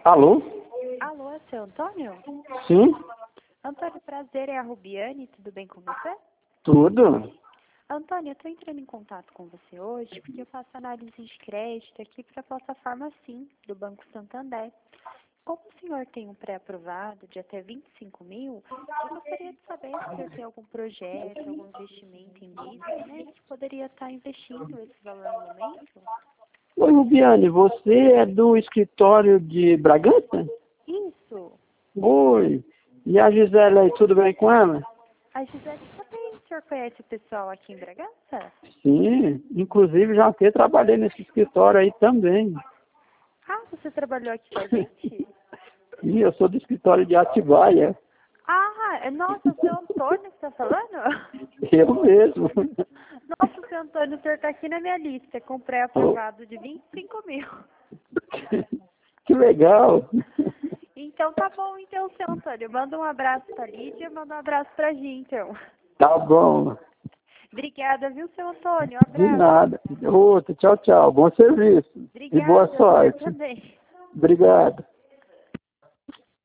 Alô? Alô, é seu Antônio? Sim? Antônio, prazer, é a Rubiane, tudo bem com você? Tudo? Antônio, eu estou entrando em contato com você hoje porque eu faço análise de crédito aqui para a plataforma Sim, do Banco Santander. Como o senhor tem um pré-aprovado de até 25 mil, eu gostaria de saber se o senhor tem algum projeto, algum investimento em vista, né, que poderia estar investindo esse valor no momento? Oi, Rubiane, você é do escritório de Bragança? Isso! Oi. E a Gisele aí, tudo bem com ela? A Gisele também, o senhor conhece o pessoal aqui em Bragança? Sim, inclusive já até trabalhei nesse escritório aí também. Ah, você trabalhou aqui com a gente? E eu sou do escritório de Atibaia. Ah, nossa, o seu Antônio que está falando? Eu mesmo. Nossa, seu Antônio, o senhor está aqui na minha lista, com Oh, pré-aprovado de 25 mil. que legal. Então tá bom, então, seu Antônio. Manda um abraço pra Lídia, manda um abraço pra Gi, então. Tá bom. Obrigada, viu, seu Antônio? Um De abraço. nada. Outro, tchau, tchau. Bom serviço. E boa Obrigada, você sorte. também. Obrigado.